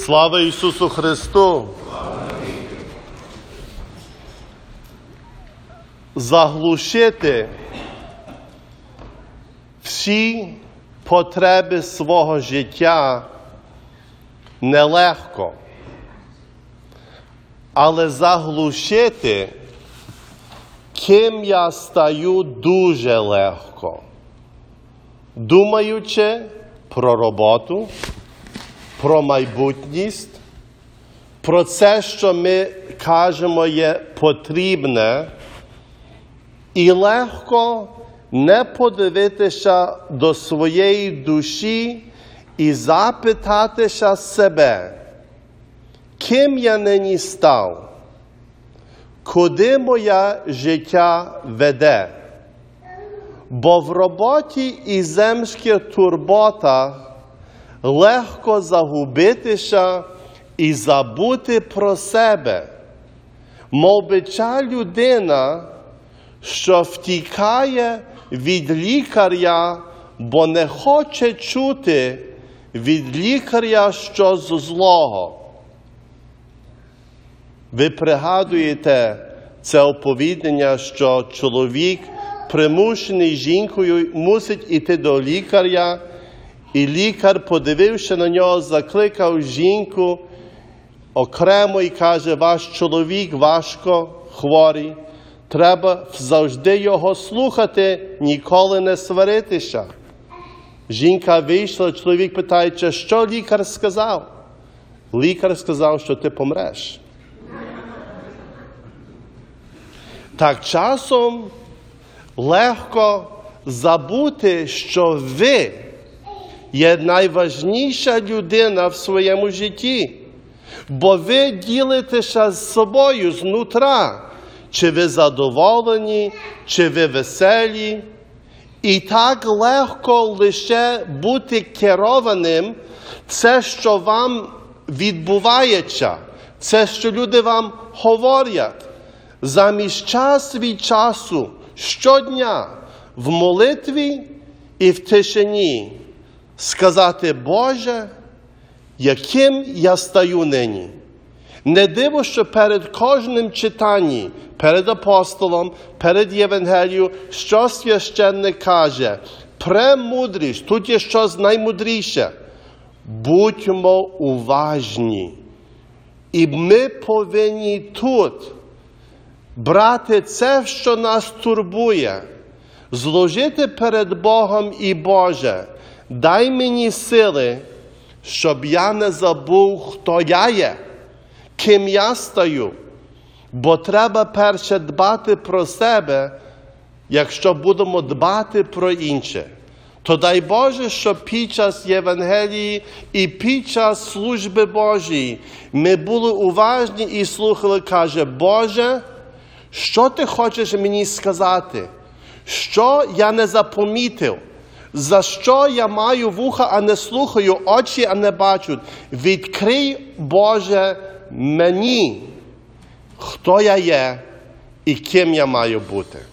Слава Ісусу Христу! Заглушити всі потреби свого життя нелегко, але заглушити, ким я стаю, дуже легко. Думаючи про роботу, про майбутність, про це, що ми кажемо є потрібне, і легко не подивитися до своєї душі і запитатися себе, ким я нині став, куди моє життя веде. Бо в роботі і земських турботах легко загубитися і забути про себе. Мов би ця людина, що втікає від лікаря, бо не хоче чути від лікаря щось злого. Ви пригадуєте це оповідання, що чоловік, примушений жінкою, мусить іти до лікаря, і лікар, подививши на нього, закликав жінку окремо і каже: ваш чоловік важко хворий, треба завжди його слухати, ніколи не сваритися. Жінка вийшла, чоловік питається, що лікар сказав? Лікар сказав, що ти помреш. Так часом легко забути, що ви є найважніша людина в своєму житті, бо ви ділитеся з собою знутра, чи ви задоволені, чи ви веселі. І так легко лише бути керованим це, що вам відбувається, це, що люди вам говорять. Замість час від часу, щодня, в молитві і в тишині сказати: Боже, яким я стаю нині? Не диво, що перед кожним читанням, перед апостолом, перед Євангелією, що священник каже: премудрість, тут є щось наймудріше. Будьмо уважні. І ми повинні тут брати це, що нас турбує, зложити перед Богом і: Боже, дай мені сили, щоб я не забув, хто я є, ким я стаю. Бо треба перше дбати про себе, якщо будемо дбати про інше. То дай Боже, щоб під час Євангелії і під час служби Божої ми були уважні і слухали. Каже: Боже, що ти хочеш мені сказати? Що я не запомітив? За що я маю вуха, а не слухаю, очі, а не бачу? Відкрий, Боже, мені, хто я є і ким я маю бути.